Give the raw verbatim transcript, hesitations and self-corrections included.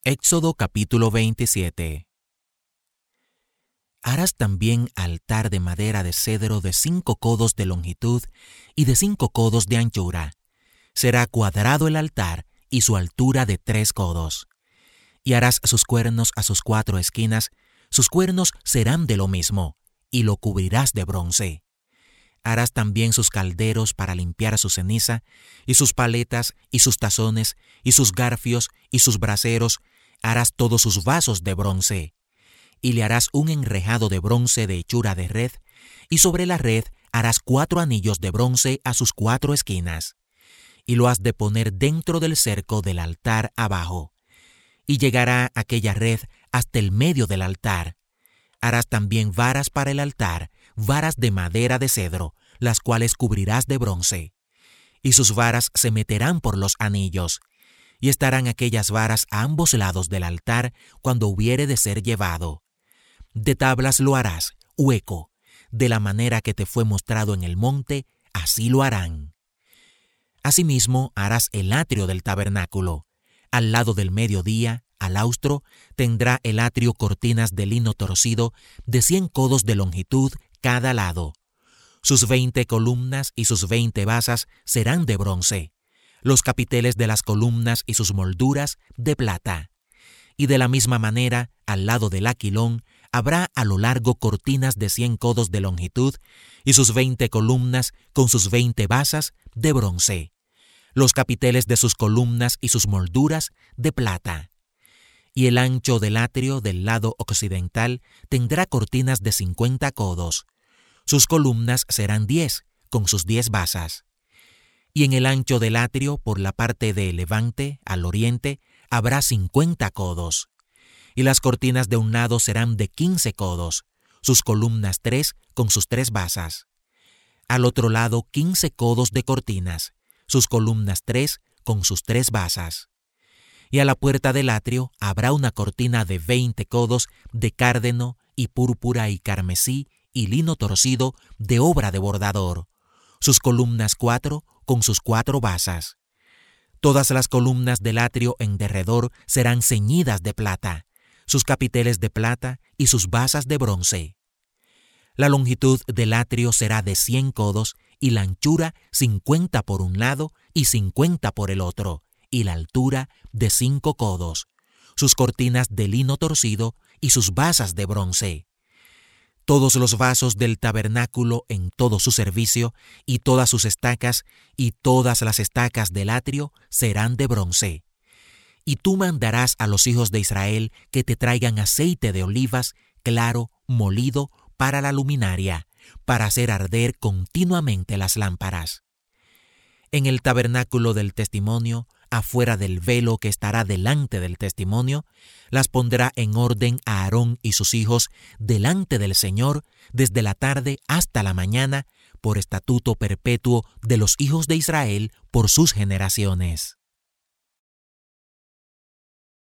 Éxodo capítulo veintisiete. Harás también altar de madera de cedro de cinco codos de longitud y de cinco codos de anchura. Será cuadrado el altar y su altura de tres codos. Y harás sus cuernos a sus cuatro esquinas, sus cuernos serán de lo mismo, y lo cubrirás de bronce. Harás también sus calderos para limpiar su ceniza, y sus paletas, y sus tazones, y sus garfios, y sus braseros. Harás todos sus vasos de bronce. Y le harás un enrejado de bronce de hechura de red, y sobre la red harás cuatro anillos de bronce a sus cuatro esquinas. Y lo has de poner dentro del cerco del altar abajo. Y llegará aquella red hasta el medio del altar. Harás también varas para el altar, varas de madera de cedro, las cuales cubrirás de bronce. Y sus varas se meterán por los anillos, y estarán aquellas varas a ambos lados del altar cuando hubiere de ser llevado. De tablas lo harás, hueco, de la manera que te fue mostrado en el monte, así lo harán. Asimismo harás el atrio del tabernáculo. Al lado del mediodía, al austro, tendrá el atrio cortinas de lino torcido de cien codos de longitud cada lado. Sus veinte columnas y sus veinte basas serán de bronce, los capiteles de las columnas y sus molduras de plata. Y de la misma manera, al lado del aquilón, habrá a lo largo cortinas de cien codos de longitud y sus veinte columnas con sus veinte basas de bronce, los capiteles de sus columnas y sus molduras de plata. Y el ancho del atrio del lado occidental tendrá cortinas de cincuenta codos. Sus columnas serán diez, con sus diez basas. Y en el ancho del atrio, por la parte de levante, al oriente, habrá cincuenta codos. Y las cortinas de un lado serán de quince codos, sus columnas tres, con sus tres basas. Al otro lado, quince codos de cortinas, sus columnas tres, con sus tres basas. Y a la puerta del atrio habrá una cortina de veinte codos de cárdeno y púrpura y carmesí y lino torcido de obra de bordador, sus columnas cuatro con sus cuatro basas. Todas las columnas del atrio en derredor serán ceñidas de plata, sus capiteles de plata y sus basas de bronce. La longitud del atrio será de cien codos y la anchura cincuenta por un lado y cincuenta por el otro, y la altura de cinco codos, sus cortinas de lino torcido y sus basas de bronce. Todos los vasos del tabernáculo en todo su servicio, y todas sus estacas, y todas las estacas del atrio serán de bronce. Y tú mandarás a los hijos de Israel que te traigan aceite de olivas, claro, molido, para la luminaria, para hacer arder continuamente las lámparas. En el tabernáculo del testimonio, afuera del velo que estará delante del testimonio, las pondrá en orden a Aarón y sus hijos delante del Señor desde la tarde hasta la mañana, por estatuto perpetuo de los hijos de Israel por sus generaciones.